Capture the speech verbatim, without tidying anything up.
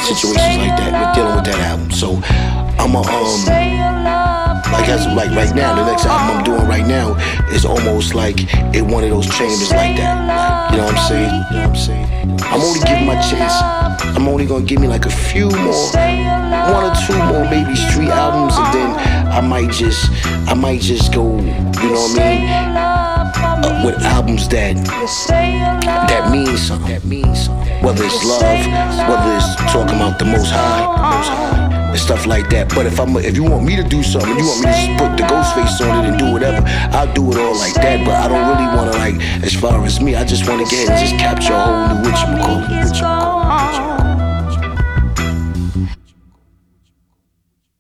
situations like that. We're dealing with that album. So I'm a um like as of like right now, the next album I'm doing right now is almost like in one of those chambers like that. Like, you know what I'm saying? You know what I'm saying? I'm only giving my chance. I'm only gonna give me like a few more, one or two more maybe street albums, and then I might just, I might just go, you know what I mean? Uh, with albums that that mean something. That means something. Whether it's love, whether it's talking about the Most High, the Most High, and stuff like that. But if I'm, if you want me to do something, you want me to just put the ghost face on it and do whatever, I'll do it all like that. But I don't really want to like, as far as me, I just want to get and just capture a whole new whatchamacallit.